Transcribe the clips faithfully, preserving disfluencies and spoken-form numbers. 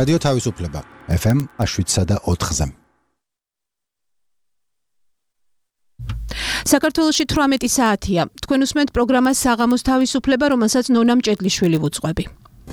რადიო თავისუფლება ეფ ემ შვიდსა და ოთხზე. საქართველოში თვრამეტი საათია. თქვენ უსმენთ პროგრამას საღამოს თავისუფლება, რომელსაც ნონა მჭედლიშვილი ვუძღვები.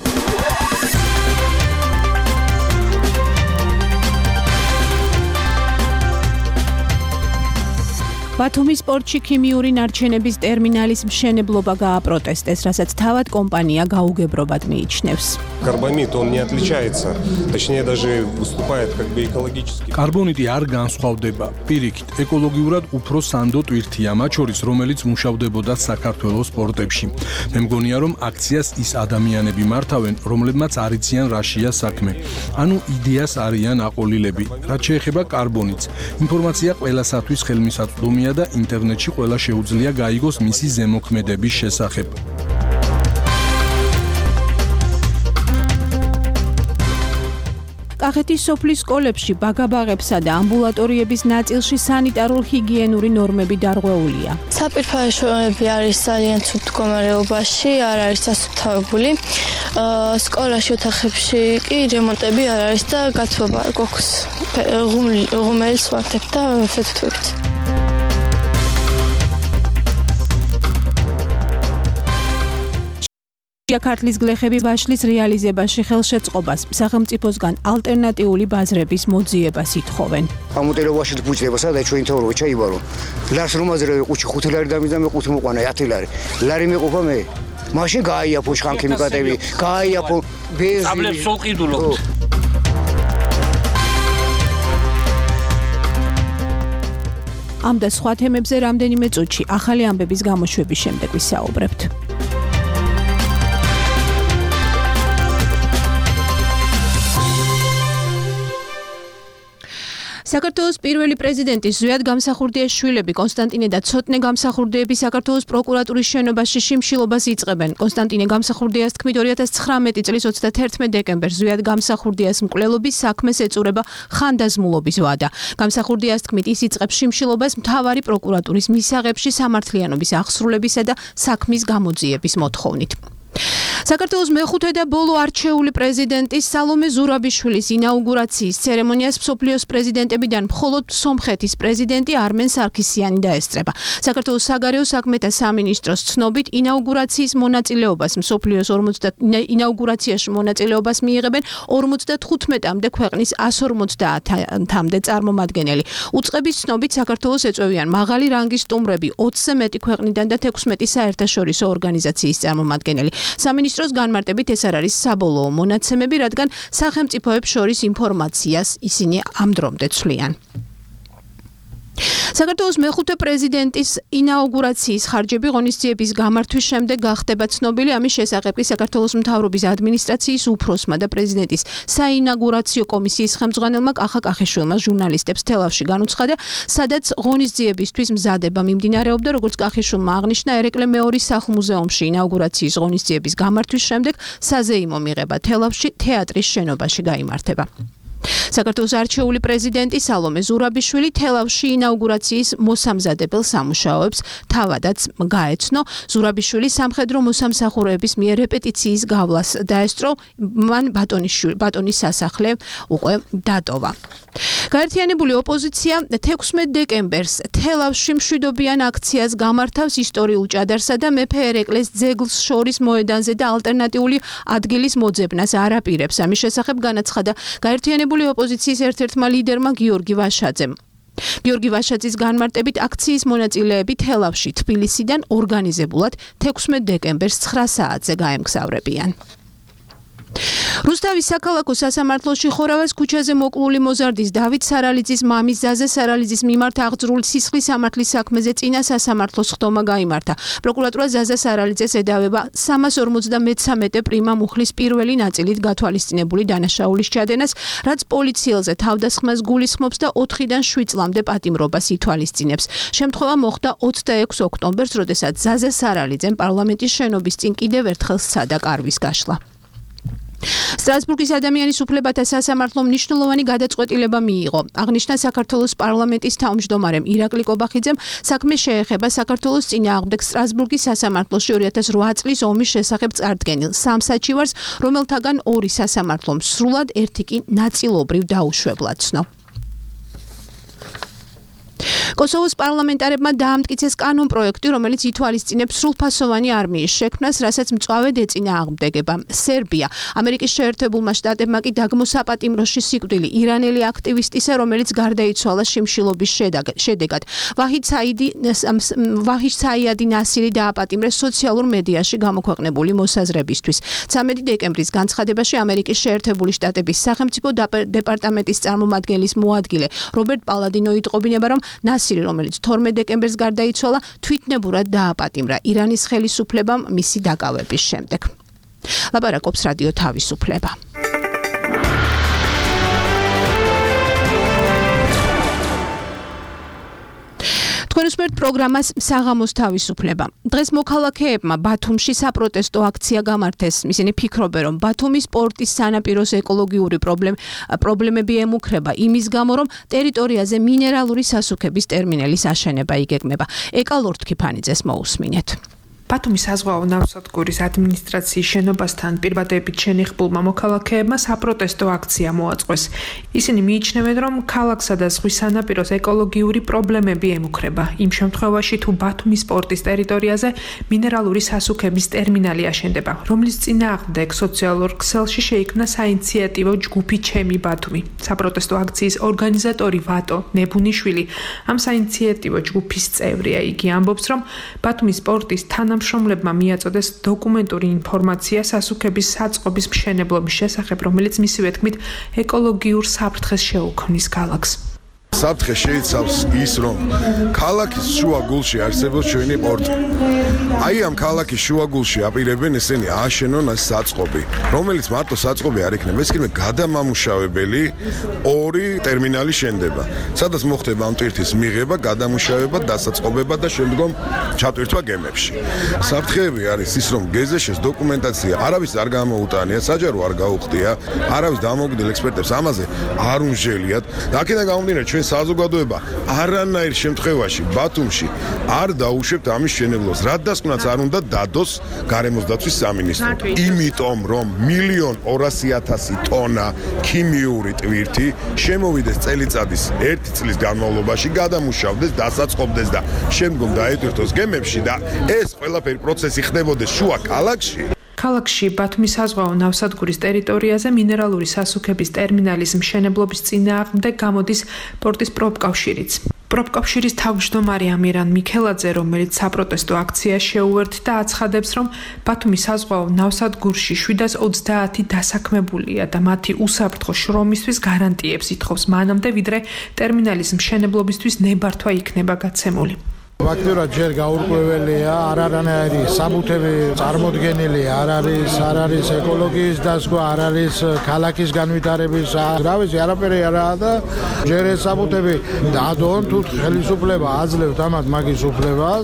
ბათუმის სპორტში ქიმიური ნარჩენების ტერმინალის მშენებლობა გააპროტესტეს, რასაც თავად კომპანია გაუგებრობად მიიჩნევს. Карбамид, он не отличается, точнее даже выступает как бы экологически. Карбонიტი არ განსხვავდება. Პირიქით, ეკოლოგიურად უფრო სანდო ტვირთია, მათ შორის რომელიც მუშავდებოდა საქართველოს სპორტებში. მე მგონია, რომ აქციას ის ადამიანები მართავენ, რომლებმაც არ იციან რაშია საქმე. ანუ იდეას არიან აყოლილები. რაც შეეხება კარბონიტს, ინფორმაცია ყველასათვის ხელმისაწვდომია და ინტერნეტში ყველა შეუძლია გაიგოს მისი ზემოქმედების შესახებ. კახეთის სოფლის სკოლებში ბაგაბაღებსა და ამბულატორიების ნაწილში სანიტარულ-ჰიგიენური ნორმები დარღვეულია. საპირფარეშოები არის ძალიან ცუდ მდგომარეობაში, არ არის დასუფთავებული. სკოლაში ოთახებში კი რემონტები არ არის და გათბობა გვაქვს. ღუმელს ვარდებ და ფეთქებით. ქართლის გლეხები ვაშლის რეალიზებაში ხელშეწყობას სახელმწიფოსგან ალტერნატიული ბაზრების მოძიებას ითხოვენ. ამოტერებაში ბუჯდება სადა ჩვენ თორო ჩაიბარო. ლარს რომაზრე ყუჩი ხუთი ლარი დამიზდა მე ყუთი მოყვანა ათი ლარი. ლარი მეყოფა მე. მაშინ გააიაფო შხანქიმიკატები, გააიაფო ბენზინი. აბლებს სულ ყიდულობთ. ამ და სხვა თემებზე რამდენიმე წუთში ახალი ამბების გამოშვების შემდეგ ვისაუბრებთ. საქართველოს პირველი პრეზიდენტის ზვიად გამსახურდიას შვილები კონსტანტინე და ცოტნე გამსახურდიები საქართველოს პროკურატურის შენობაში შიმშილობას იწყებენ. კონსტანტინე გამსახურდიას თქმით ორი ათას ცხრამეტი წლის ოცდათერთმეტ დეკემბერს ზვიად გამსახურდიას მკვლელობის საქმეს ეწურება ხანდაზმულობის ვადა. გამსახურდიას თქმით ის იწყებს შიმშილობას მთავარი პროკურატურის მისაღებში სამართლიანობის აღსრულებისა და საქმის გამოძიების მოთხოვნით. საქართველოს მეხუთე და ბოლო არჩეული პრეზიდენტის სალომე ზურაბიშვილის ინაუგურაციის ცერემონიას მსოფლიოს პრეზიდენტებიდან მხოლოდ სომხეთის პრეზიდენტი არმენ სარქისიანი დაესწრება. საქართველოს საგარეო საქმეთა სამინისტროს ცნობით ინაუგურაციის მონაწილეობას მსოფლიოს ინაუგურაციაში მონაწილეობას მიიღებენ ორმოცდათხუთმეტამდე ქვეყნის ასი ორმოცდაათამდე წარმომადგენელი. უწყების ცნობით საქართველოს ეწევიან მაღალი რანგის სტუმრები ოცზე მეტი ქვეყნიდან და თექვსმეტი საერთაშორისო ორგანიზაციის წარმომადგენელი. სამინისტროს განმარტებით ეს არ არის საბოლოო მონაცემები, რადგან სახელმწიფოებს შორის ინფორმაციას ისინი ამ დრომდე ცვლიან. საქართველოს მეხუთე პრეზიდენტის ინაუგურაციის ხარჯები ღონისძიების გამართვის შემდეგ გახდება ცნობილი. ამის შესახებ კი საქართველოს მთავრობის ადმინისტრაციის უფროსმა და პრეზიდენტის საინაუგურაციო კომისიის ხელმძღვანელმა კახა კახიშვილმა ჟურნალისტებს თელავში განუცხადა, სადაც ღონისძიებისთვის მზადება მიმდინარეობდა, როგორც კახიშვილმა აღნიშნა, ერეკლე მეორის სახლ-მუზეუმში ინაუგურაციის ღონისძიების გამართვის შემდეგ საზეიმო მიღება თელავში თეატრის შენობაში გაიმართება. საქართველოს არჩეული პრეზიდენტი სალომე ზურაბიშვილი თელავში ინაუგურაციის მოსამზადებელ სამუშაოებს თავადაც გაეცნო. ზურაბიშვილი სამხედრო მოსამსახურეების მიერ რეპეტიციის გავლას დაესწრო, მან ბატონის სასახლე უკვე დატოვა. გაერთიანებული ოპოზიცია თექვსმეტ დეკემბერს თელავში მშვიდობიან აქციას გამართავს ისტორიულ ჭადარსა და მეფე ერეკლეს ძეგლს შორის მოედანზე და ალტერნატიული ადგილის მოძებნას არ აპირებს. ამის შესახებ განაცხადა გაერთიანებული ოპოზიციის ერთ-ერთმა ლიდერმა გიორგი ვაშაძემ. გიორგი ვაშაძის განმარტებით აქციის მონაწილეები თელავში თბილისიდან ორგანიზებულად თექვსმეტ დეკემბერს ცხრა საათზე გაემგზავრებიან. რუსთავის საქალაქო სასამართლოში ხორავას ქუჩაზე მოკლული მოზარდის დავით სარალიძის მამის ზაზე სარალიძის მიმართ აღძრული სისხლის სამართლის საქმეზე წინა სასამართლოს ხდომა გაიმართა. პროკურატურა ზაზე სარალიძეს ედავება სამას ორმოცდამეცამეტე პრიმა მუხლის პირველი ნაწილით გათვალისწინებული დანაშაულის ჩადენას, რაც პოლიციელზე თავდასხმას გულისხმობს და ოთხიდან შვიდ წლამდე პატიმრობას ითვალისწინებს. შემთხვევა მოხდა ოცდაექვსი ოქტომბერს, როდესაც ზაზე სარალიძემ პარლამენტის შენობის წინ კიდევ ერთხელ სცადა კარვის გაშლა. სტრასბურგის ადამიანის უფლებათა სასამართლომ მნიშვნელოვანი გადაწყვეტილება მიიღო. აღნიშნა საქართველოს პარლამენტის თავმჯდომარემ ირაკლი კობახიძემ, საქმე შეეხება საქართველოს წინააღმდეგ სტრასბურგის სასამართლოში ორი ათას რვა წლის ომის შესახებ წარდგენილ სამ საჩივარს, რომელთაგან ორი სასამართლომ სრულად, ერთი კი ნაწილობრივ დაუშვებლად ცნო. კოსოვოს პარლამენტარებმა დაამტკიცეს კანონპროექტი, რომელიც ითვალისწინებს სრულფასოვანი არმიის შექმნას, რასაც მწვავედ ეწინააღმდეგება სერბია. ამერიკის შეერთებულმა შტატებმა კი დაგმო საპატიმროში სიკვდილი ირანელი აქტივისტისა, რომელიც გარდაიცვალა შიმშილობის შედეგად. ვაჰიდ საიდი ვაჰიდ საიადი ნასირი დააპატიმრეს სოციალურ მედიაში გამოქვეყნებული მოსაზრებისთვის. ცამეტი დეკემბრის განცხადებაში ამერიკის შეერთებული შტატების სახელმწიფო დეპარტამენტის წარმომადგენლის მოადგილე რობერტ პალადინო იტყობინება, რომ ნასირი, რომელიც თორმეტ დეკემბერს გარდაიცვალა, თვითნებურად დააპატიმრა ირანის ხელისუფლებამ მისი დაკავების შემდეგ. ლაპარაკობს რადიო თავისუფლება. თქვენ უსმენთ პროგრამას საღამოს თავისუფლება. დღეს მოქალაქეებმა ბათუმში საპროტესტო აქცია გამართეს. ისინი ფიქრობენ, რომ ბათუმის პორტის სანაპიროს ეკოლოგიური პრობლემები ემუქრება იმის გამო, რომ ტერიტორიაზე მინერალური სასუქების ტერმინალის აშენება იგეგმება. ეკალორთ ქიფანიძეს მოусმინეთ. ბათუმის საზღვაო ნავსადგურის ადმინისტრაციის შენობასთან პირბადებით შენიხებულმა მოქალაქეებმა საპროტესტო აქცია მოაწყვეს. ისინი მიიჩნევენ, რომ ქალაქსა და ზღვის სანაპიროს ეკოლოგიური პრობლემები ემუქრება. იმ შემთხვევაში, თუ ბათუმის პორტის ტერიტორიაზე მინერალური სასუქების ტერმინალი აშენდება, რომლის წინააღმდეგ სოციალურ ქსელში შეიქმნა საინიციატივო ჯგუფი ჩემი ბათუმი. საპროტესტო აქციის ორგანიზატორი ვატო ნებუნიშვილი ამ საინიციატივო ჯგუფის წევრია. იგი ამბობს, რომ ბათუმის პორტის თანამშრომლებმა შრომლებმა მიაწოდეს დოკუმენტური ინფორმაცია სასუქების საწყობის მშენებლობის შესახებ, რომელიც მისივე თქმით ეკოლოგიურ საფრთხეს შეუქმნის ქალაქს. საფრთხე შეიცავს ის, რომ ქალაქის შუაგულში არსებობს ჩვენი პორტი. აი ამ ქალაქის შუაგულში აპირებენ ესენი ააშენონ ეს საწყობი, რომელიც მარტო საწყობი არ იქნება, ეს იქნება გადამამუშავებელი ორი ტერმინალი შენდება, სადაც მოხდება ამ ტვირთის მიღება, გადამუშავება, დასაწყობება და შემდგომ ჩატვირთვა გემებში. საფრთხეები არის ის, რომ გეზეშეს დოკუმენტაცია არავის არ გამოუტანია, საჯარო არ გაუხდია, არავის დამოუკიდებელ ექსპერტებს ამაზე არ უნჟელიათ. და აქედან გამომდინარე ჩვენ საზოგადოება არანაირ შემთხვევაში ბათუმში არ დაუშვებთ ამის შენებლობას. რადგანაც არ უნდა დადოს გარემოს დაცვის სამინისტრო. იმიტომ რომ მილიონ ორასი ათასი ტონა ქიმიური ტვირთი შემოვიდეს წელიწადის ერთი წლის განმავლობაში, გადამუშავდეს, დასაწყობდეს და შემდგომ დაეტვირთოს გემებში და ეს ყველაფერი პროცესი ხდებოდეს შუა ქალაქში. ქალაქში ბათუმის საზღვაო ნავსადგურის ტერიტორიაზე მინერალური სასუქების ტერმინალის მშენებლობის წინააღმდეგ გამოდის პორტის პროფკავშირიც. პროფკავშირის თავმჯდომარე ამირან მიქელაძე, რომელიც საპროტესტო აქციას შეუერთდა, აცხადებს, რომ ბათუმის საზღვაო ნავსადგურში შვიდას ოცდაათი დასაქმებულია და მათი უსაფრთხო შრომისთვის გარანტიებს ითხოვს მანამდე, ვიდრე ტერმინალის მშენებლობისთვის ნებართვა იქნება გაცემული. ფაქტურად ჯერ გაურკვეველია, არ არანაირი საბუთები წარმოდგენილი არ არის, არ არის ეკოლოგიის დასგვა, არ არის ქალაქის განვითარების, რა ვიცი, არაფერი არაა და ჯერ ეს საბუთები დადონ, თუ ხელისუფლება აძლევთ ამათ მაგის უფლებას,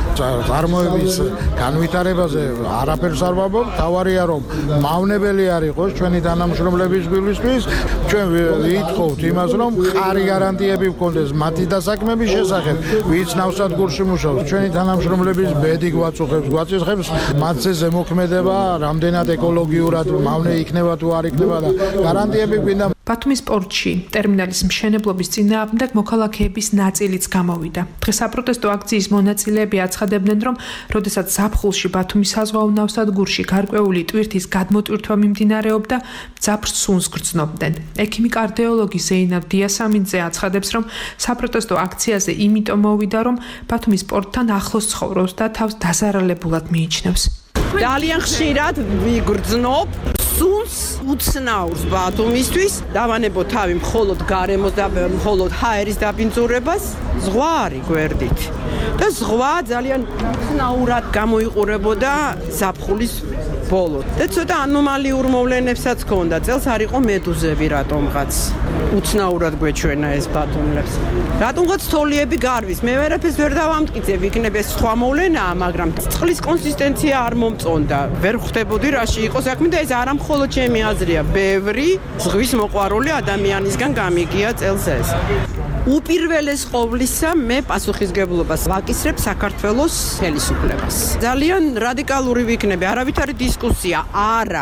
წარმოების განვითარებაზე არაფერს არ ვამბობ, თავარია რომ მავნებელი არ იყოს ჩვენი თანამშრომლების გულისთვის, ჩვენ ვითხოვთ იმას, რომ ხარი გარანტიები ვქონდეს მათი დასაქმების შესახებ, ვინც ნავსადგურში გურში მუშაობს, ჩვენი თანამშრომლების ბედი გვაწუხებს, გვაწიხებს მათზე ზემოქმედება, რამდენად ეკოლოგიურად მავნე იქნება თუ არ იქნება და გარანტიები გვინდა. ბათუმის პორტში ტერმინალის მშენებლობის წინააღმდეგ მოქალაქეების ნაწილიც გამოვიდა. დღეს საპროტესტო აქციის მონაწილეები აცხადებდნენ, რომ როდესაც ზაფხულში ბათუმის საზღვაო ნავსადგურში გარკვეული ტვირთის გადმოტვირთვა მიმდინარეობდა, მძაფრ სუნს გრძნობდნენ. ექიმი კარდიოლოგი ზეინაბ დიასამინძე აცხადებს, რომ საპროტესტო აქციაზე იმიტომ მოვიდა, რომ ბათუმის პორტთან ახლოს ცხოვრობს და თავს დაზარალებულად მიიჩნევს. ძალიან ხშირად ვიგრძნობ სუნს უცნაურს ბათუმისთვის, დავანებო თავი მხოლოდ გარემოს და მხოლოდ ჰაერის დაბინძურებას, ზღვა არის გვერდით. და ზღვა ძალიან უცნაურად გამოიყურებოდა ზაფხულის ბოლო. და ცოტა ანომალიურ მოვლენებსაც ჰქონდა. წელს არ იყო მედუზები რატომღაც. უცნაურად გვეჩვენა ეს ბათუმლებს. რატომღაც თოლიები გარვის. მე ვერაფერს ვერ დავამტკიცებ, იქნებ ეს სხვა მოვლენაა, მაგრამ წყლის კონსისტენცია არ მომწონდა. ვერ ხვდებოდი რაში იყო საქმე და ეს არა მხოლოდ ჩემი აზრია, ბევრი ზღვის მოყვარული ადამიანისგან გამიგია წელს ეს. უპირველეს ყოვლისა მე პასუხისგებლობას ვაკისრებ საქართველოს ხელისუფლებას. ძალიან რადიკალური ვიქნები, არავითარი დისკუსია არა.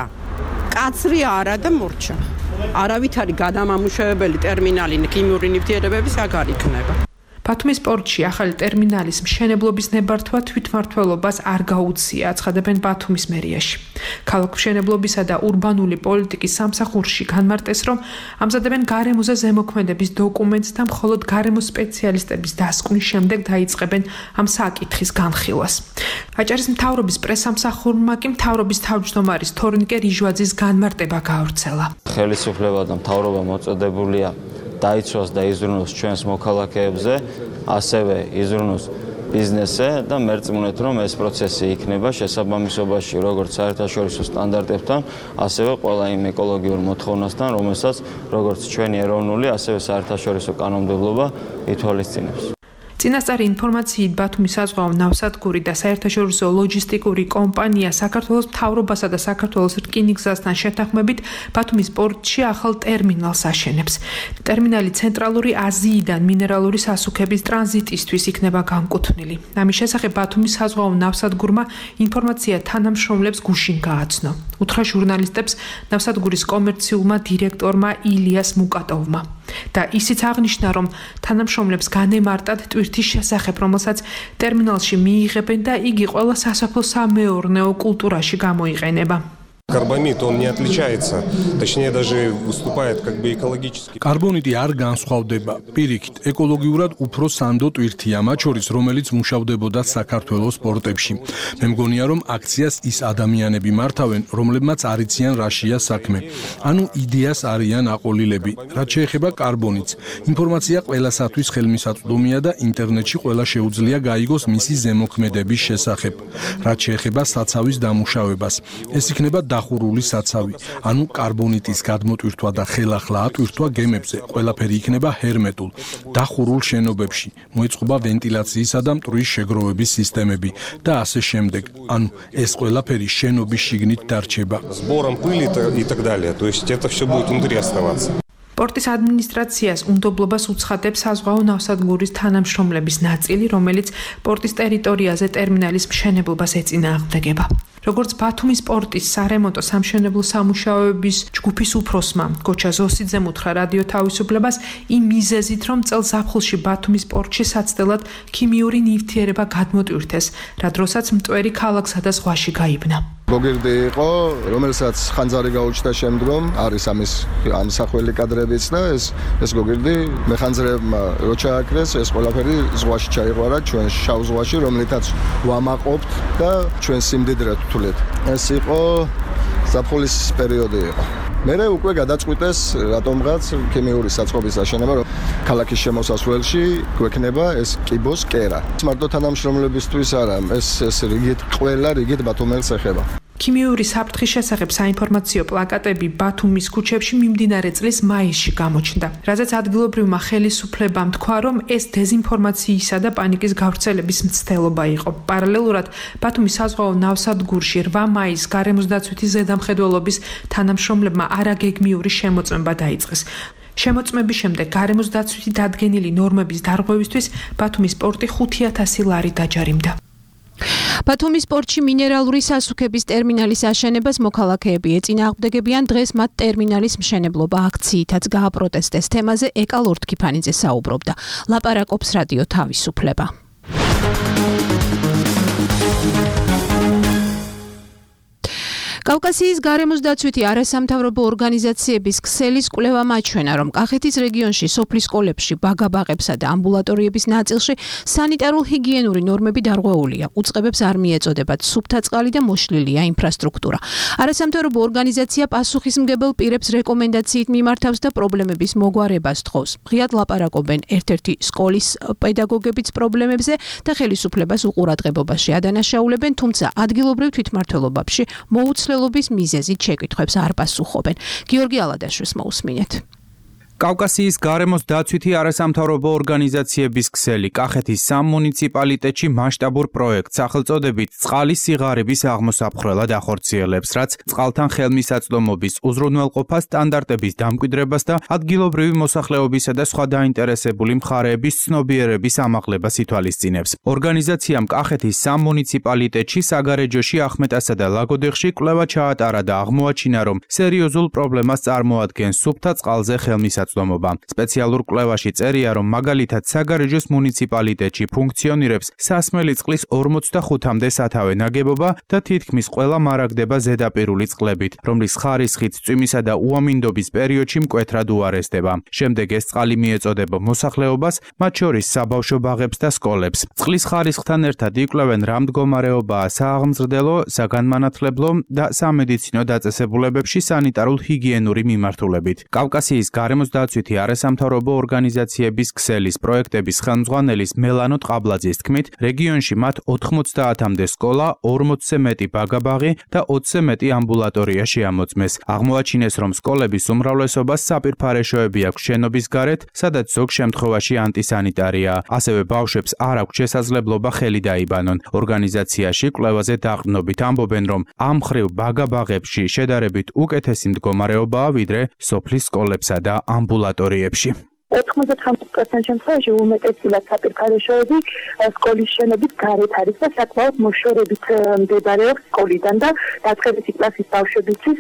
კაცრი არა და მორჩა. არავითარი გადამამუშავებელი ტერმინალი ქიმიური ნივთიერებების აქ არ იქნება. ბათუმის პორტში ახალი ტერმინალის მშენებლობის ნებართვა თვითმმართველობას არ გაუწია, აცხადებენ ბათუმის მერიაში. ქალაქმშენებლობისა და ურბანული პოლიტიკის სამსახურში განმარტეს, რომ ამზადებენ გარემოზე ზემოქმედების დოკუმენტს და მხოლოდ გარემო სპეციალისტების დასკვნის შემდეგ დაიწყებენ ამ საკითხის განხილვას. აჭარის მთავრობის პრესსამსახურმა კი მთავრობის თავმჯდომარის თორნიკე რიჟვაძის განმარტება გაავრცელა. ხელისუფლება და მთავრობა მოწოდებულია დაიცვას და იზრუნოს ჩვენს მოქალაქეებზე, ასევე იზრუნოს ბიზნესზე და მერწმუნეთ, რომ ეს პროცესი იქნება შესაბამისობაში როგორც საერთაშორისო სტანდარტებთან, ასევე ყველა იმ ეკოლოგიურ მოთხოვნასთან, რომელსაც როგორც ჩვენი ეროვნული, ასევე საერთაშორისო კანონმდებლობა ითვალისწინებს. წინასწარი ინფორმაციით ბათუმის საზღვაო ნავსადგური და საერთაშორისო ლოჯისტიკური კომპანია საქართველოს მთავრობასა და საქართველოს რკინიგზასთან შეთანხმებით ბათუმის პორტში ახალ ტერმინალს აშენებს. ტერმინალი ცენტრალური აზიიდან მინერალური სასუქების ტრანზიტისთვის იქნება განკუთვნილი. ამის შესახებ ბათუმის საზღვაო ნავსადგურმა ინფორმაცია თანამშრომლებს გუშინ გააცნო. უთხრა ჟურნალისტებს ნავსადგურის კომერციულმა დირექტორმა ილიას მუკატოვმა. და ისიც აღნიშნა, რომ თანამშრომლებს განემარტათ ტვირთის შესახებ, რომელსაც ტერმინალში მიიღებენ და იგი ყველა სასოფლო-სამეურნეო კულტურაში გამოიყენება. Карбамид, он не отличается, точнее даже выступает как бы экологически. კარბონიტი არ განსხვავდება. პირიქით, ეკოლოგიურად უფრო სანდო ტვირთია, მათ შორის რომელიც მუშავდებოდა საქართველოს პორტებში. მე მგონია, რომ აქციას ის ადამიანები მართავენ, რომლებმაც არ იციან რაშია საქმე. ანუ იდეას არიან აყოლილები. რაც შეეხება კარბონიტს, ინფორმაცია ყველასათვის ხელმისაწვდომია და ინტერნეტში ყველა შეუძლია გაიგოს მისი ზემოქმედების შესახებ. რაც შეეხება საცავის დამუშავებას, ეს იქნება დახურული საცავი, ანუ კარბონიტის გადმოტვირთვა და ხელახლა ატვირთვა გემებზე, ყველაფერი იქნება ჰერმეტულ, დახურულ შენობებში, მოიწყობა ვენტილაციისა და მტვრის შეგროვების სისტემები და ასე შემდეგ. ანუ ეს ყველაფერი შენობის შიგნით დარჩება. Сбором пыли и так далее. То есть это все будет внутри оставаться. პორტის ადმინისტრაციას უნდობლობას უცხადებს საზღვაო ნავსადგურის თანამშრომლების ნაწილი, რომელიც პორტის ტერიტორიაზე ტერმინალის მშენებლობას ეწინააღმდეგება. როგორც ბათუმის პორტის სარემონტო სამშენებლო სამუშაოების ჯგუფის უფროსმა გოჩა ზოსიძემ უთხრა რადიო თავისუფლებას იმ მიზეზით, რომ წელს ზაფხულში ბათუმის პორტში საცდელად ქიმიური ნივთიერება გადმოტვირთეს, რა დროსაც მტვერი ქალაქსა და ზღვაში გაიბნა. გოგირდი იყო, რომელსაც ხანძარი გაუჩნდა შემდგომ, არის ამის ამსახველი კადრებიც და ეს ეს გოგირდი მეხანძრებმა რო ჩააკრეს, ეს ყველაფერი ზღვაში ჩაიყვარა, ჩვენ შავ ზღვაში, რომლითაც ვამაყობთ და ჩვენ სიმდიდრეთ ვთვლით. ეს იყო ზაფხულის პერიოდი იყო. მერე უკვე გადაწყვიტეს რატომღაც ქიმიური საწყობის აშენება, რომ ქალაქის შემოსასვლელში გვექნება ეს კიბოს კერა. მარტო თანამშრომლებისთვის არა, ეს ეს რიგით ყველა რიგით ბათუმელს ეხება. ქიმიური საფრთხის შესახებ საინფორმაციო პლაკატები ბათუმის ქუჩებში მიმდინარე წლის მაისში გამოჩნდა. რაზეც ადგილობრივმა ხელისუფლებამ თქვა, რომ ეს დეზინფორმაციისა და პანიკის გავრცელების მცდელობა იყო. პარალელურად ბათუმის საზღვაო ნავსადგურში რვა მაისს გარემოს დაცვითი ზედამხედველობის თანამშრომლებმა არაგეგმიური შემოწმება დაიწყეს. შემოწმების შემდეგ გარემოს დაცვითი დადგენილი ნორმების დარღვევისთვის ბათუმის პორტი ხუთი ათასი ლარი დაჯარიმდა. ბათუმის პორტში მინერალური სასუქების ტერმინალის აშენებას მოქალაქეები ეწინააღმდეგებიან, დღეს მათ ტერმინალის მშენებლობა აქციითაც გააპროტესტეს. თემაზე ეკა ლორთქიფანიძე საუბრობდა. ლაპარაკობს რადიო თავისუფლება. კავკასიის გარემოს დაცვითი არასამთავრობო ორგანიზაციების ქსელის კვლევამ აჩვენა, რომ კახეთის რეგიონში სოფლის სკოლებში, ბაგაბაღებსა და ამბულატორიების ნაწილში სანიტარულ-ჰიგიენური ნორმები დარღვეულია. უწყებებს არ მიეწოდებათ სუფთა წყალი და მოშლილია ინფრასტრუქტურა. არასამთავრობო ორგანიზაცია პასუხისმგებელ პირებს რეკომენდაციით მიმართავს და პრობლემების მოგვარებას თხოვს. ღიად ლაპარაკობენ ერთ-ერთი სკოლის პედაგოგებიც პრობლემებზე და ხელისუფლებას უყურადღებობაში ადანაშაულებენ, თუმცა ადგილობრივ თვითმმართველობებში მოუცლელია მოსახლეობის მიზეზით შეკითხვებს არ პასუხობენ. გიორგი ალადაშვილს მოусმინეთ. კავკასიის გარემოს დაცვითი არასამთავრობო ორგანიზაციების ქსელი კახეთის სამ მუნიციპალიტეტში მასშტაბურ პროექტს სახელწოდებით წყალის სიღარიბის აღმოსაფხრელად ახორციელებს, რაც წყალთან ხელმისაწვდომობის, უზრუნველყოფა სტანდარტების დამკვიდრებას და ადგილობრივი მოსახლეობისა და სხვა დაინტერესებული მხარეების ცნობიერების ამაღლებას ითვალისწინებს. ორგანიზაციამ კახეთის სამ მუნიციპალიტეტში საგარეჯოში ახმეტასა და ლაგოდეხში კვლევა ჩაატარა და აღმოაჩინა, რომ სერიოზულ პრობლემას წარმოადგენს სუფთა წყალზე ხელმისაწვდომობა. სპეციალურ კვლევაში წერია, რომ მაგალითად საგარეჯოს მუნიციპალიტეტში ფუნქციონირებს სასმელი წყლის ორმოცდახუთამდე სათავე ნაგებობა და თითქმის ყველა მარაგდება ზედაპირული წყლებით, რომლის ხარისხით წვიმისა და უამინდობის პერიოდში მკვეთრად უარესდება. შემდეგ ეს წყალი მიეწოდება მოსახლეობას, მათ შორის საბავშვო ბაღებს და სკოლებს. წყლის ხარისხთან ერთად იკვლევენ, რა მდგომარეობაა სააღმზრდელო, საგანმანათლებლო და სამედიცინო დაწესებულებებში სანიტარულ-ჰიგიენური მიმართულებით. კავკასიის გარემოს დაცვითი არასამთავრობო ორგანიზაციების ქსელის პროექტების ხელმძღვანელის მელანო ტყაბლაძის თქმით, რეგიონში მათ ოთხმოცდაათამდე სკოლა, ორმოცზე მეტი ბაგაბაღი და ოცზე მეტი ამბულატორია შეამოწმეს. აღმოაჩინეს, რომ სკოლების უმრავლესობას საპირფარეშოები აქვს შენობის გარეთ, სადაც ზოგ შემთხვევაში ანტისანიტარია. ასევე ბავშვებს არ აქვს შესაძლებლობა ხელი დაიბანონ. ორგანიზაციაში კვლევაზე დაყრდნობით ამბობენ, რომ ამ მხრივ ბაგაბაღებში შედარებით უკეთესი მდგომარეობაა, ვიდრე სოფლის სკოლებსა და ამბულატორიებში. ოთხმოცდახამש პროცენტ შემთხვევაში უმეტესად საპირფარეშოები სკოლის შენობის გარეთ არის და საკმაოდ მოშორებით მდებარეობს სკოლიდან და დაწყებითი კლასის ბავშვებისთვის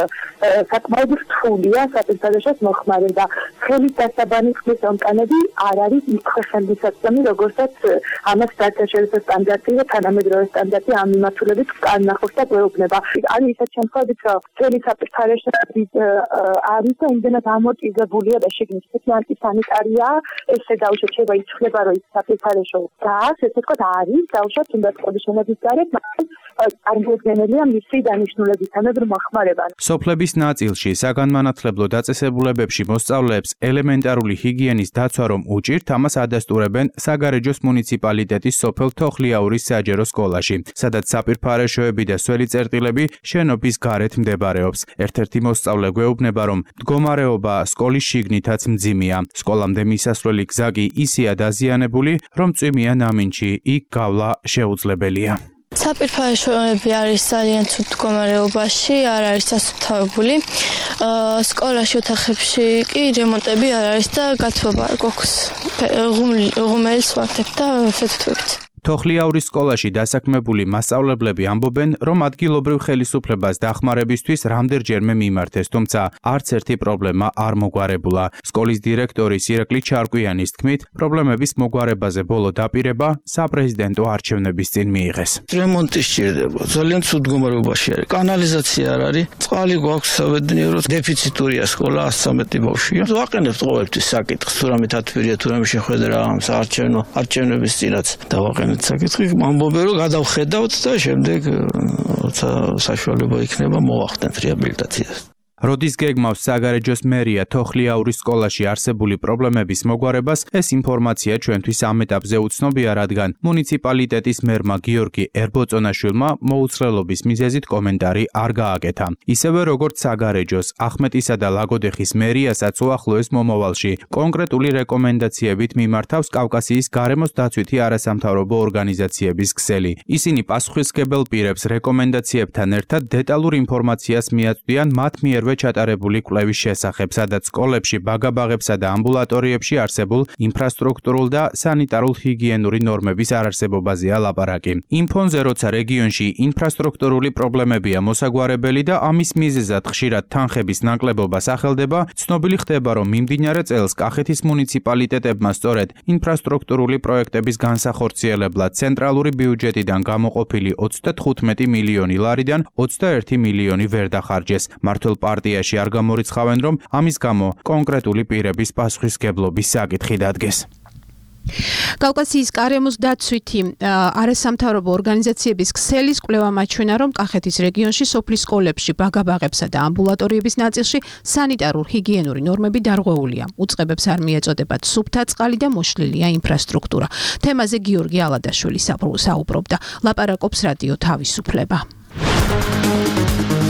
საკმაოდ რთულია საპირფარეშოს მოხმარება. ხელის დასაბანი ხმის ომკანები არ არის იქ ხელმისაწვდომი, როგორცაც ამას დაწესებულება სტანდარტი და თანამედროვე სტანდარტი ამ მიმართულებით განახორციელებს და გვეუბნება. არის ისეთ შემთხვევებიც, რომ ხელის საპირფარეშოები არის და იმდენად ამორტიზებულია და შეგნით სანიტარია, ესე დაუშვება იცვლება, რომ ის საფრთხეშო გას, ესე თქვა არის, დაუშვათ უნდა სკოლის შენობის გარეთ, წარმოუდგენელია მისი დანიშნულების თანაბარ მოხმარება. სოფლების ნაწილში საგანმანათლებლო დაწესებულებებში მოსწავლეებს ელემენტარული ჰიგიენის დაცვა რომ უჭირთ, ამას ადასტურებენ საგარეჯოს მუნიციპალიტეტის სოფელ თოხლიაურის საჯერო სკოლაში, სადაც საპირფარეშოები და სველი წერტილები შენობის გარეთ მდებარეობს. ერთ-ერთი მოსწავლე გვეუბნება, რომ მდგომარეობა სკოლის შიგნითაც მძიმეა. სკოლამდე მისასვლელი გზა კი ისეა დაზიანებული, რომ წვიმიან ამინჩი იქ გავლა შეუძლებელია. საპირფარეშოები არის ძალიან ცუდ მდგომარეობაში, არ არის დასუფთავებული. სკოლაში ოთახებში კი რემონტები არ არის და გათბობა არ გვაქვს. ღუმელს ვარდებ და ფეთქებით. თოხლიაურის სკოლაში დასაქმებული მასწავლებლები ამბობენ, რომ ადგილობრივ ხელისუფლებას დახმარებისთვის რამდენჯერმე მიმართეს, თუმცა არც ერთი პრობლემა არ მოგვარებულა. სკოლის დირექტორის ირაკლი ჩარკვიანის თქმით, პრობლემების მოგვარებაზე ბოლო დაპირება საპრეზიდენტო არჩევნების წინ მიიღეს. რემონტი სჭირდება, ძალიან ცუდ მდგომარეობაში არის. კანალიზაცია არ არის, წყალი გვაქვს საბედნიეროდ, დეფიციტურია სკოლა, ასწამეტი ბავშვია. ვაყენებთ ყოველთვის საკითხს, თუ რამე თათბირია, თუ რამე შეხვედრა ამ საარჩევნო არჩევნების წინაც დავაყენებთ. საკითხი ამბობენ, რომ გადავხედავთ და შემდეგ როცა საშუალება იქნება მოვახდენთ რეაბილიტაციას. როდის გეგმავს საგარეჯოს მერია თოხლიაურის სკოლაში არსებული პრობლემების მოგვარებას, ეს ინფორმაცია ჩვენთვის ამ ეტაპზე უცნობია, რადგან მუნიციპალიტეტის მერმა გიორგი ერბოწონაშვილმა მოუცხრელობის მიზეზით კომენტარი არ გააკეთა. ისევე როგორც საგარეჯოს, ახმეტისა და ლაგოდეხის მერიასაც უახლოეს მომავალში კონკრეტული რეკომენდაციებით მიმართავს კავკასიის გარემოს დაცვითი არასამთავრობო ორგანიზაციების ქსელი. ისინი პასუხისმგებელ პირებს რეკომენდაციებთან ერთად დეტალურ ინფორმაციას მიაწვდიან მათ მიერ ჩატარებული კვლევის შესახებ, სადაც სკოლებში, ბაგაბაღებსა და ამბულატორიებში არსებულ ინფრასტრუქტურულ და სანიტარულ-ჰიგიენური ნორმების არარსებობაზეა ლაპარაკი. იმ ფონზე, როცა რეგიონში ინფრასტრუქტურული პრობლემებია მოსაგვარებელი და ამის მიზეზად ხშირად თანხების ნაკლებობა სახელდება, ცნობილი ხდება, რომ მიმდინარე წელს კახეთის მუნიციპალიტეტებმა სწორედ ინფრასტრუქტურული პროექტების განსახორციელებლად ცენტრალური ბიუჯეტიდან გამოყოფილი ოცდათხუთმეტი მილიონი ლარიდან ოცდაერთი მილიონი ვერ დახარჯეს. მართლ პარტიაში არ გამორიცხავენ, რომ ამის გამო კონკრეტული პირების პასუხისმგებლობის საკითხი დადგეს. კავკასიის გარემოს დაცვითი არასამთავრობო ორგანიზაციების ქსელის კვლევა მაჩვენა, რომ კახეთის რეგიონში სოფლის სკოლებში, ბაგაბაღებსა და ამბულატორიების ნაწილში სანიტარულ-ჰიგიენური ნორმები დარღვეულია. უწყებებს არ მიეწოდებათ სუფთა წყალი და მოშლილია ინფრასტრუქტურა. თემაზე გიორგი ალადაშვილი საუბრობდა. ლაპარაკობს რადიო თავისუფლება.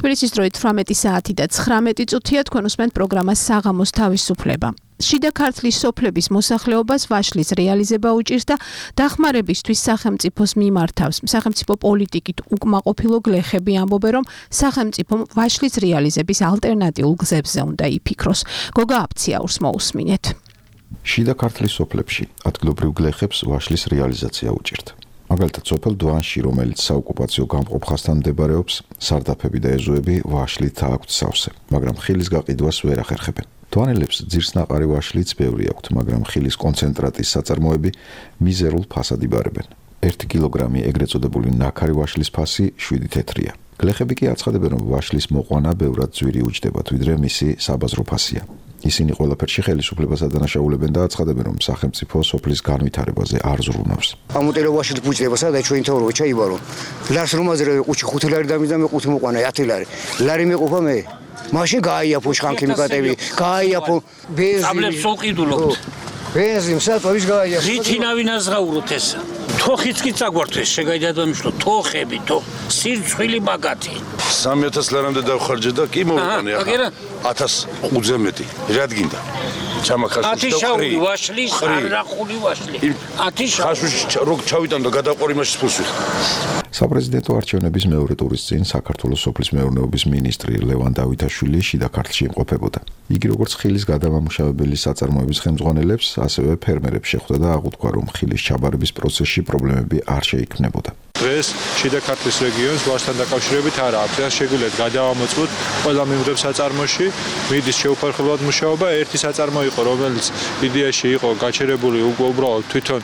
თბილისის დროით თვრამეტი საათი და ცხრამეტი წუთია, თქვენ უსმენთ პროგრამას საღამოს თავისუფლება. შიდა ქართლის სოფლების მოსახლეობას ვაშლის რეალიზება უჭირს და დახმარებისთვის სახელმწიფოს მიმართავს. სახელმწიფო პოლიტიკით უკმაყოფილო გლეხები ამბობენ, რომ სახელმწიფომ ვაშლის რეალიზების ალტერნატიულ გზებზე უნდა იფიქროს. გოგა აფციაურს მოусმინეთ. შიდა ქართლის სოფლებში ადგილობრივ გლეხებს ვაშლის რეალიზაცია უჭირთ. მაგალითად, სოფელ დვანში, რომელიც საოკუპაციო გამყოფხასთან მდებარეობს, სარდაფები და ეზოები ვაშლით აქვთ სავსე, მაგრამ ხილის გაყიდვას ვერ ახერხებენ. დვანელებს ძირსნაყარი ვაშლიც ბევრი აქვთ, მაგრამ ხილის კონცენტრატის საწარმოები მიზერულ ფასად იბარებენ. ერთი კილოგრამი ეგრეთ წოდებული ნაქარი ვაშლის ფასი შვიდი თეთრია. გლეხები კი აცხადებენ, რომ ვაშლის მოყვანა ბევრად ძვირი უჯდებათ, ვიდრე მისი საბაზრო ფასია. ისინი ყველაფერში ხელისუფლებას ადანაშაულებენ და აცხადებენ, რომ სახელმწიფო სოფლის განვითარებაზე არ ზრუნავს. ამუტელო ვაშლით ბუჯდება, სადა ჩვენ თოვრო ჩაიბარო. ლარს რომაზე ყუჩი ხუთი ლარი დამიზამე ყუთი მოყვანა ათი ლარი. ლარი მეყოფა მე. მაშინ გააიაფო შხანქი მიკატები, გააიაფო ბენზინი. აბლებს უყიდულობთ. ბენზინი საწოვის გააიაფო. რითინავი ნაზღაუროთ ეს? თოხიც კი წაგვართვეს, შეგაიდადამიშლო, თოხები, თო, სირცხვილი მაგათი. სამი ათას ლარამდე დავხარჯე და კი მოვიყვანე ახლა. ათას ყუძე მეტი. რად გინდა? ჩამახაშუშ და ათი შაური ვაშლის, არახული ვაშლი. ათი შაური. რო ჩავიტან და გადაყორი მაშინ ფულს ვიხდი. საპრეზიდენტო არჩევნების მეორე ტურის წინ საქართველოს სოფლის მეურნეობის მინისტრი ლევან დავითაშვილი შიდა ქართლში იმყოფებოდა. იგი როგორც ხილის გადამამუშავებელი საწარმოების ხელმძღვანელებს, ასევე ფერმერებს შეხვდა და აღუთქვა, რომ ხილის ჩაბარების პროცესში პრობლემები არ შეიქმნებოდა. დღეს შიდა ქართლის რეგიონს ვაშთან დაკავშირებით არ აქვს. ეს შეგვიძლია გადავამოწმოთ ყველა მიმღებ საწარმოში, მიდის შეუფერხებლად მუშაობა. ერთი საწარმო იყო, რომელიც იდეაში იყო გაჩერებული უბრალოდ თვითონ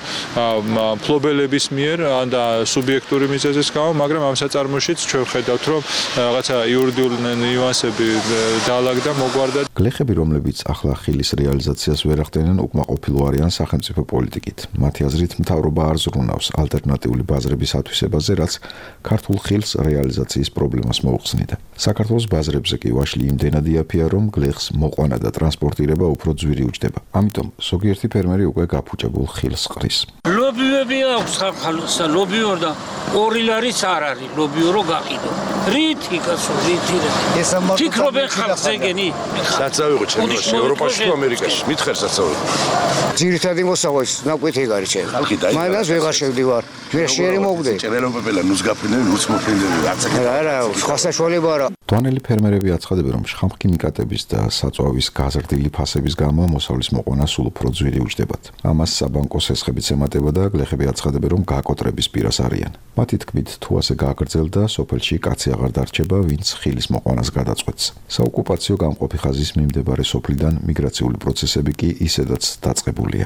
ფლობელების მიერ და სუბიექტური მიზეზის გამო, მაგრამ ამ საწარმოშიც ჩვენ ვხედავთ, რომ რაღაცა იურიდიული ნიუანსები დაალაგდა, მოგვარდა. გლეხები, რომლებიც ახლა ხილის რეალიზაციას ვერ ახდენენ, უკმაყოფილო არიან სახელმწიფო პოლიტიკით. მათი აზრით, მთავრობა არ ზრუნავს ალტერნატიული ბაზრების ათვისებაზე, რაც ქართულ ხილს რეალიზაციის პრობლემას მოუხსნიდა. საქართველოს ბაზრებზე კი ვაშლი იმდენად იაფია, რომ გლეხს მოყვანა და ტრანსპორტირება უფრო ძვირი უჯდება. ამიტომ ზოგიერთი ფერმერი უკვე გაფუჭებულ ხილს ყრის. ლობიოები აქვს ხალხსა, ლობიორ და ორი ლარიც არ არის, ლობიორო გაყიდო. რითი კაცო, რითი რა. ფიქრობენ ხალხზე გენი. საწავიღო ჩემში, ევროპაში თუ ამერიკაში, მითხარ საწავიღო. ძირითადი მოსაღვეს ნაკვეთი გარჩე. ხალხი დაი. მაგას ვეღარ შევდივარ. მე შეერი მოვდე. ჭერელობებელა ნუს გაფრინდნენ, ნუს მოფრინდნენ, არც აქ. არა, სხვა საშუალება არა. დვანელი ფერმერები აცხადებენ, რომ შხამქიმიკატების და საწვავის გაზრდილი ფასების გამო მოსავლის მოყვანა სულ უფრო ძვირი უჯდებათ. ამას საბანკო სესხებიც ემატება და გლეხები აცხადებენ, რომ გააკოტრების პირას არიან. მათი თქმით, თუ ასე გააგრძელდა, სოფელში კაცი აღარ დარჩება, ვინც ხილის მოყვანას გადაწყვეტს. საოკუპაციო გამყოფი ხაზის მიმდებარე სოფლიდან მიგრაციული პროცესები კი ისედაც დაწყებულია.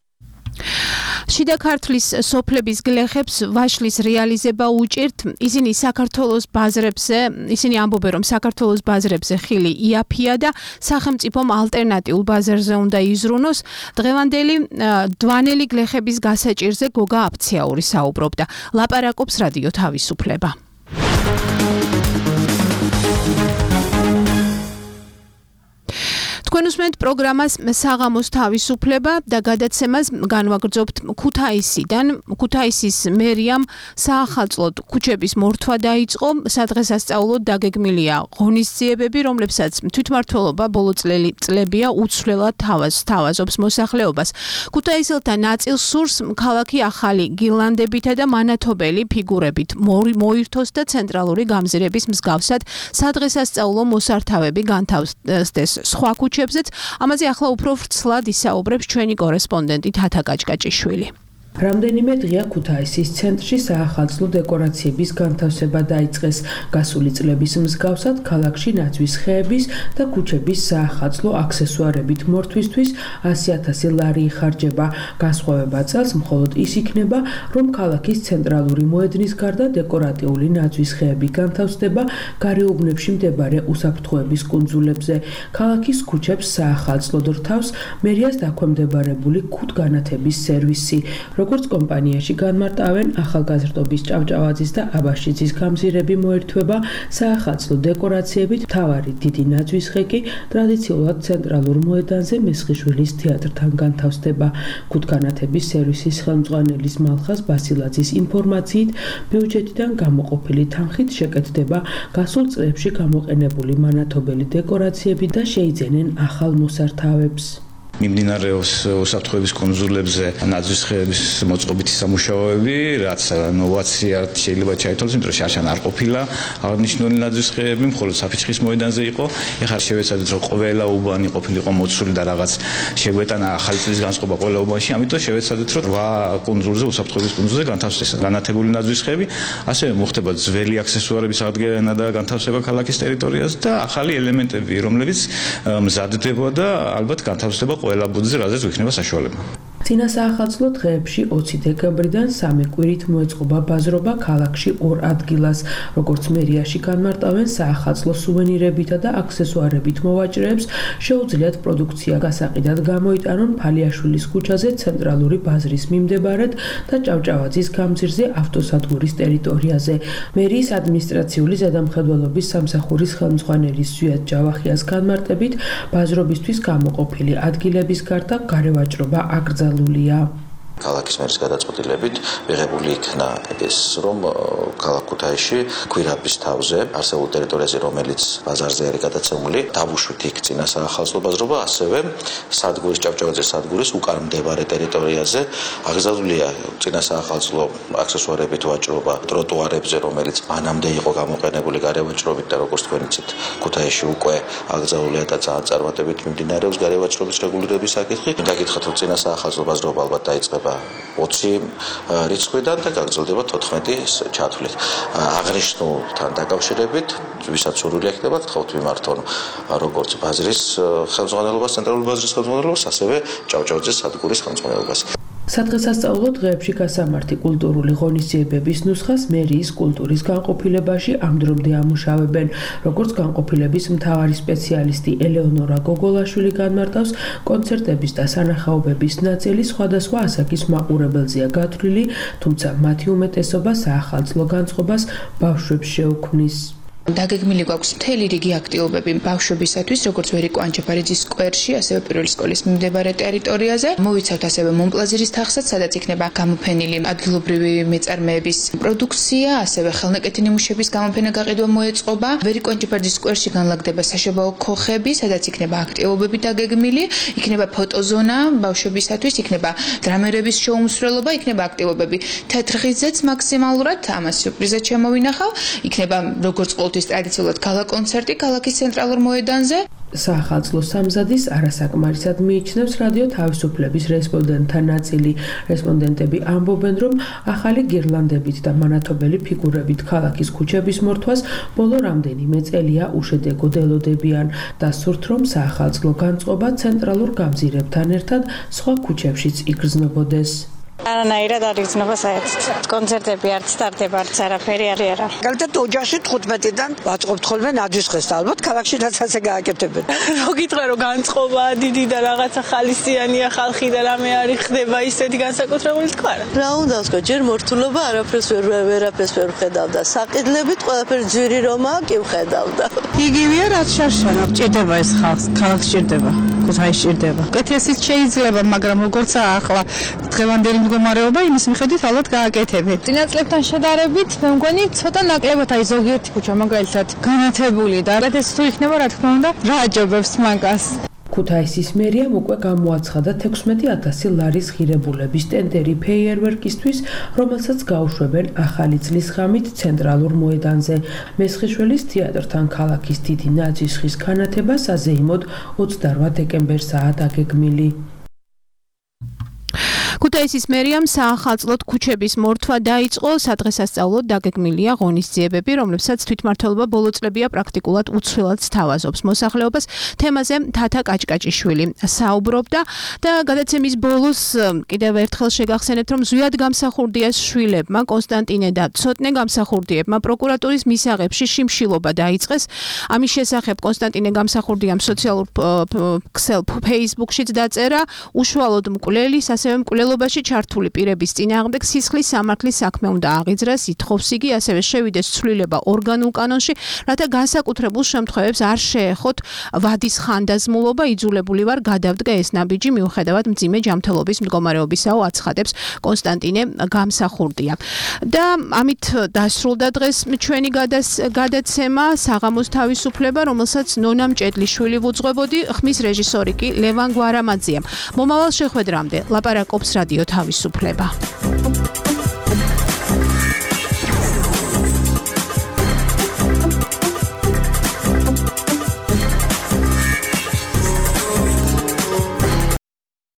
შიდა ქართლის სოფლების გლეხებს ვაშლის რეალიზება უჭირთ. ისინი საქართველოს ბაზრებზე, ისინი ამბობენ, რომ საქართველოს ბაზრებზე ხილი იაფია და სახელმწიფომ ალტერნატიულ ბაზარზე უნდა იზრუნოს. დღევანდელი დვანელი გლეხების გასაჭირზე გოგა აფციაური საუბრობდა. ლაპარაკობს რადიო თავისუფლება. თქვენ უსმენთ პროგრამას საღამოს თავისუფლება და გადაცემას განვაგრძობთ ქუთაისიდან. ქუთაისის მერიამ საახალწლოდ ქუჩების მორთვა დაიწყო. სადღესასწაულოდ დაგეგმილია ღონისძიებები, რომლებსაც თვითმმართველობა ბოლო წლებია უცვლელად თავაზობს მოსახლეობას. ქუთაისელთა ნაწილს სურს ქალაქი ახალი გირლანდებითა და მანათობელი ფიგურებით მოირთოს და ცენტრალური გამზირების მსგავსად სადღესასწაულო მოსართავები განთავსდეს სხვა ქუჩებზეც. ამაზე ახლა უფრო ვრცლად ისაუბრებს ჩვენი კორესპონდენტი თათა კაჭკაჭიშვილი. რამდენიმე დღეა ქუთაისის ცენტრში საახალწლო დეკორაციების განთავსება დაიწყეს. გასული წლების მსგავსად ქალაქში ნაძვის ხეების და ქუჩების საახალწლო აქსესუარებით მორთვისთვის ასი ათასი ლარი იხარჯება. განსხვავება წელს მხოლოდ ის იქნება, რომ ქალაქის ცენტრალური მოედნის გარდა დეკორატიული ნაძვის ხეები განთავსდება გარეუბნებში მდებარე უსაფრთხოების კუნძულებზე. ქალაქის ქუჩებს საახალწლოდ რთავს მერიას დაქვემდებარებული ქუდგანათების სერვისი. როგორც კომპანიაში განმარტავენ, ახალგაზრდობის ჭავჭავაძის და აბაშიძის გამზირები მოერთვება საახალწლო დეკორაციებით, მთავარი დიდი ნაძვის ხე კი ტრადიციულად ცენტრალურ მოედანზე მესხიშვილის თეატრთან განთავსდება. ქუთგანათების სერვისის ხელმძღვანელის მალხაზ ბასილაძის ინფორმაციით, ბიუჯეტიდან გამოყოფილი თანხით შეკეთდება გასულ წლებში გამოყენებული მანათობელი დეკორაციები და შეიძენენ ახალ მოსართავებს. მიმდინარეობს უსაფრთხოების კონსულებზე ნაძვის ხეების მოწყობითი სამუშაოები, რაც ნოვაციად შეიძლება ჩაითვალოს, იმიტომ რომ შარშან არ ყოფილა აღნიშნული ნაძვის ხეები, მხოლოდ საფიჩხის მოედანზე იყო. ეხლა შევეცადეთ, რომ ყველა უბანი ყოფილიყო მოცული და რაღაც შეგვეტანა ახალი წლის განწყობა ყველა უბანში, ამიტომ შევეცადეთ, რომ რვა კონსულზე, უსაფრთხოების კონსულზე განთავსდეს განათებული ნაძვის ხეები, ასევე მოხდება ძველი აქსესუარების აღდგენა და განთავსება ქალაქის ტერიტორიაზე და ახალი ელემენტები, რომლებიც მზადდება და ალბათ განთავსდება ყველა ბუდზე, რაზეც გვიქნება საშუალება. წინა საახალწლო დღეებში ოცი დეკემბრიდან სამი კვირით მოეწყობა ბაზრობა ქალაქში ორ ადგილას, როგორც მერიაში განმარტავენ, საახალწლო სუვენირებითა და აქსესუარებით მოვაჭრეებს შეუძლიათ პროდუქცია გასაყიდად გამოიტანონ ფალიაშვილის ქუჩაზე ცენტრალური ბაზრის მიმდებარედ და ჭავჭავაძის გამზირზე ავტოსადგურის ტერიტორიაზე. მერიის ადმინისტრაციული ზედამხედველობის სამსახურის ხელმძღვანელის ზვიად ჯავახიას განმარტებით, ბაზრობისთვის გამოყოფილი ადგილების გარდა გარევაჭრობა აკრძალულია. ქალაქის მერის გადაწყვეტილებით მიღებული იქნა ეს, რომ ქალაქ ქუთაისში ქვირაბის თავზე არსებულ ტერიტორიაზე, რომელიც ბაზარზე არის გადაცემული, დავუშვით იქ წინა საახალწლო ბაზრობა, ასევე სადგურის ჭავჭავაძის სადგურის უკან მდებარე ტერიტორიაზე აღზარდულია წინა საახალწლო აქსესუარებით ვაჭრობა ტროტუარებზე, რომელიც მანამდე იყო გამოყენებული გარევაჭრობით და როგორც თქვენ იცით, ქუთაისში უკვე აღზარდულია და ძალიან წარმატებით მიმდინარეობს გარევაჭრობის რეგულირების საკითხი. მინდა გითხრათ, რომ წინა საახალწლო ბაზრობა ალბათ დაიწყება ოცი რიცხვიდან და გაგრძელდება თოთხმეტი ჩათვლით. აღნიშნულთან დაკავშირებით, ვისაც სურვილი ექნება, გთხოვთ მიმართონ როგორც ბაზრის ხელმძღვანელობას, ცენტრალური ბაზრის ხელმძღვანელობას, ასევე ჭავჭავაძის სადგურის ხელმძღვანელობას. სადღესასწაულო დღეებში გასამართი კულტურული ღონისძიებების ნუსხას მერიის კულტურის განყოფილებაში ამ დრომდე ამუშავებენ. როგორც განყოფილების მთავარი სპეციალისტი ელეონორა გოგოლაშვილი განმარტავს, კონცერტების და სანახაობების ნაწილი სხვადასხვა ასაკის მაყურებელზეა გათვლილი, თუმცა მათი უმეტესობა საახალწლო განწყობას ბავშვებს შეუქმნის. დაგეგმილი გვაქვს მთელი რიგი აქტივობები ბავშვებისათვის, როგორც ვერიკო ანჯაფარიძის სკვერში, ასევე პირველი სკოლის მიმდებარე ტერიტორიაზე. მოვიცავთ ასევე მონპლაზირის თაღსაც, სადაც იქნება გამოფენილი ადგილობრივი მეწარმეების პროდუქცია, ასევე ხელნაკეთი ნიმუშების გამოფენა გაყიდვა მოეწყობა. ვერიკო ანჯაფარიძის სკვერში განლაგდება საშობაო ქოხები, სადაც იქნება აქტივობები დაგეგმილი, იქნება ფოტოზონა ბავშვებისათვის, იქნება დრამერების შოუმსვლელობა, იქნება აქტივობები თეთრ-ღიზეც მაქსიმალურად, ამას სიურპრიზად შემოვინახავ, იქნება როგორც ტრადიციულად გალა-კონცერტი ქალაქის ცენტრალურ მოედანზე. საახალწლო სამზადის არასაკმარისად მიიჩნევს რადიო თავისუფლების რესპონდენტთა ნაწილი. რესპონდენტები ამბობენ, რომ ახალი გირლანდებით და მანათობელი ფიგურებით ქალაქის ქუჩების მორთვას ბოლო რამდენიმე წელია უშედეგოდ ელოდებიან და სურთ, რომ საახალწლო განწყობა ცენტრალურ გამზირებთან ერთად სხვა ქუჩებშიც იგრძნობოდეს. არანაირად არ იგრძნობა საერთოდ. კონცერტები არც სტარტება, არც არაფერი არ არა. მაგალითად ოჯახში თხუთმეტიდან ვაწყობთ ხოლმე ნაძვის ხეს, ალბათ ქალაქში რაც ასე გააკეთებენ. რო გითხრა რომ განწყობა დიდი და რაღაცა ხალისიანია ხალხი და რამე არის ხდება ისეთი განსაკუთრებული თქვა რა. რა უნდა ვთქვა, ჯერ მორთულობა არაფერს ვერ ვერაფერს ვერ ვხედავდა. საყიდლებით ყველაფერი ძვირი რომაა კი ვხედავდა. იგივეა რაც შარშანა ჭირდება ეს ხალხს, ქალაქს ჭირდება, ქუთაისს ჭირდება. კეთესიც შეიძლება, მაგრამ როგორც ახლა დღევანდელი მდგომარეობა იმის მიხედვით ალბათ გააკეთებთ. წინა წლებთან შედარებით, მე მგონი ცოტა ნაკლებად აი ზოგიერთი ქუჩა მაგალითად განათებული და კეთესი თუ იქნება, რა თქმა უნდა, რა აჯობებს მაგას. ქუთაისის მერიამ უკვე გამოაცხადა თექვსმეტი ათასი ლარის ღირებულების ტენდერი ფეიერვერკისთვის, რომელსაც გაუშვებენ ახალი წლის ღამით ცენტრალურ მოედანზე. მესხიშვილის თეატრთან ქალაქის დიდი ნაძვის ხის განათება საზეიმოდ ოცდარვა დეკემბერსაა დაგეგმილი. ქუთაისის მერიამ საახალწლოდ ქუჩების მორთვა დაიწყო, სადღესასწაულოდ დაგეგმილია ღონისძიებები, რომლებსაც თვითმმართველობა ბოლო წლებია პრაქტიკულად უცვლელად სთავაზობს. მოსახლეობას თემაზე თათა კაჭკაჭიშვილი საუბრობდა და გადაცემის ბოლოს კიდევ ერთხელ შეგახსენეთ, რომ ზვიად გამსახურდია შვილებმა კონსტანტინე და ცოტნე გამსახურდიებმა პროკურატურის მისაღებში შიმშილობა დაიწყეს. ამის შესახებ კონსტანტინე გამსახურდიამ სოციალურ ქსელ Facebook-შიც დაწერა, უშუალოდ მკვლელის, ასევე მკვლელობაში მოქმედებაში ჩართული პირების წინააღმდეგ სისხლის სამართლის საქმე უნდა აღიძრას, ითხოვს იგი, ასევე შევიდეს ცვლილება ორგანულ კანონში, რათა განსაკუთრებულ შემთხვევებს არ შეეხოთ ვადის ხანდაზმულობა, იძულებული ვარ გადავდგა ეს ნაბიჯი მიუხედავად მძიმე ჯანმრთელობის მდგომარეობისაო, აცხადებს კონსტანტინე გამსახურდია. და ამით დასრულდა დღეს ჩვენი გადაცემა საღამოს თავისუფლება, რომელსაც ნონა მჭედლიშვილი ვუძღვებოდი, ხმის რეჟისორი კი ლევან გვარამაძეა. მომავალ შეხვედრამდე ლაპარაკობს რადიო თავისუფლება.